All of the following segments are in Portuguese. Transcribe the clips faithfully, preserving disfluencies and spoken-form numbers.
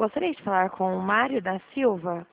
gostaria de falar com o Mário da Silva.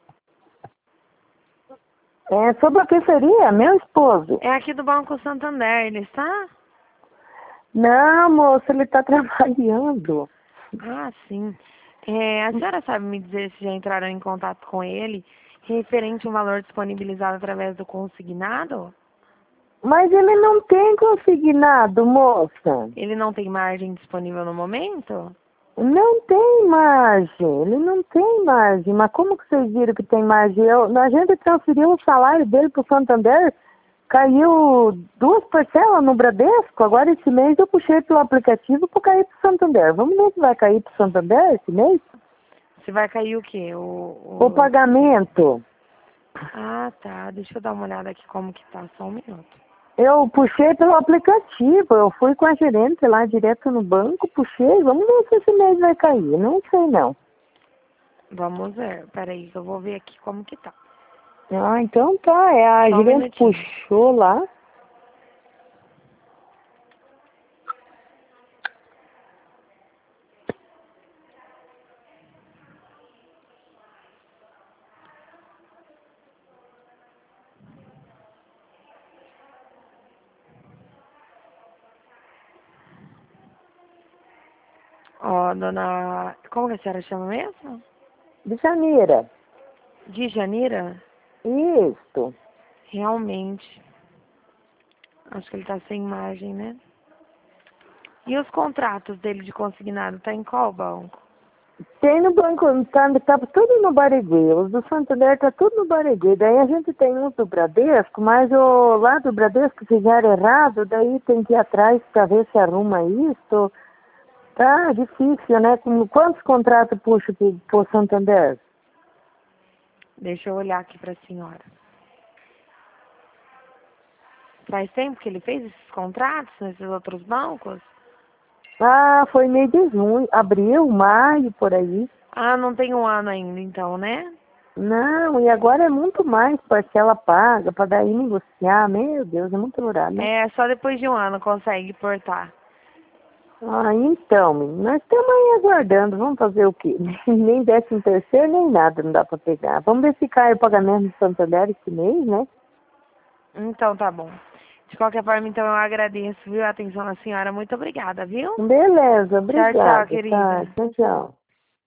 É, sobre o que seria? Meu esposo. É aqui do Banco Santander, ele está? Não, moço, ele está trabalhando. Ah, sim. É, a senhora sabe me dizer se já entraram em contato com ele referente a um valor disponibilizado através do consignado? Mas ele não tem consignado, moça. Ele não tem margem disponível no momento? Não tem margem, ele não tem margem. Mas como que vocês viram que tem margem? Eu, a gente transferiu o salário dele para o Santander, caiu duas parcelas no Bradesco. Agora esse mês eu puxei pelo aplicativo para cair para o Santander. Vamos ver se vai cair para o Santander esse mês? Se vai cair o quê? O, o... O pagamento. Ah, tá. Deixa eu dar uma olhada aqui como que tá. Só um minuto. Eu puxei pelo aplicativo, eu fui com a gerente lá direto no banco, puxei, vamos ver se esse mês vai cair, não sei não. Vamos ver. Peraí, que eu vou ver aqui como que tá. Ah, então tá, é, a Só um gerente minutinho. puxou lá. Ó, dona... Como que a senhora chama mesmo? De Janeira. De Janira? Isso. Realmente. Acho que ele tá sem margem, né? E os contratos dele de consignado, tá em qual banco? Tem no banco, tá, tá tudo no Bareguê, os do Santander tá tudo no Bareguê. Daí a gente tem uns do Bradesco, mas o lá do Bradesco fizeram errado, daí tem que ir atrás para ver se arruma isso. Tá difícil, né? Como, quantos contratos puxa pro Santander? Deixa eu olhar aqui pra senhora. Faz tempo que ele fez esses contratos nesses outros bancos? Ah, foi meio de junho, abril, maio, por aí. Ah, não tem um ano ainda, então, né? Não, e agora é muito mais parcela paga, para daí negociar. Meu Deus, é muito horário, né? É, só depois de um ano consegue portar. Ah, então, menino, nós estamos aí aguardando. Vamos fazer o quê? Nem décimo terceiro, nem nada não dá para pegar. Vamos ver se cai o pagamento do Santander esse mês, né? Então, tá bom. De qualquer forma, então, eu agradeço, viu, a atenção da senhora. Muito obrigada, viu? Beleza, Tchau, tchau, obrigada. Tá, querida. tchau, tchau.